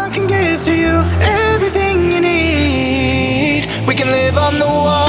I can give to you everything you need. We can live on the wall.